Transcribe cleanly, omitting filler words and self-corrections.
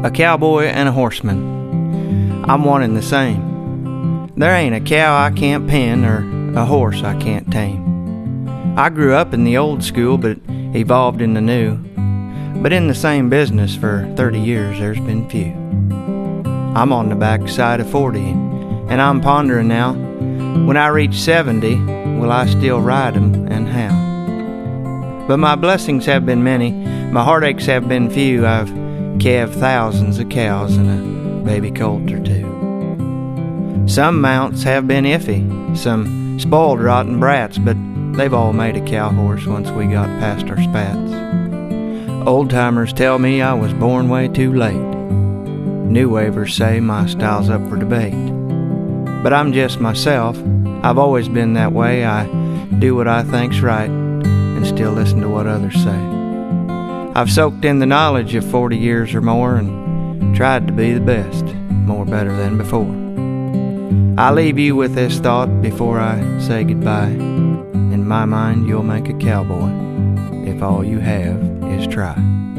A cowboy and a horseman, I'm one and the same. There ain't a cow I can't pen or a horse I can't tame. I grew up in the old school but evolved in the new. But in the same business for 30 years there's been few. I'm on the backside of 40 and I'm pondering now, when I reach 70, will I still ride 'em and how? But my blessings have been many, my heartaches have been few. I've calved thousands of cows and a baby colt or two. Some mounts have been iffy, some spoiled rotten brats, but they've all made a cow horse once we got past our spats. Old-timers tell me I was born way too late. New wavers say my style's up for debate. But I'm just myself, I've always been that way. I do what I think's right and still listen to what others say. I've soaked in the knowledge of 40 years or more and tried to be the best, more better than before. I leave you with this thought before I say goodbye. In my mind, you'll make a cowboy if all you have is try.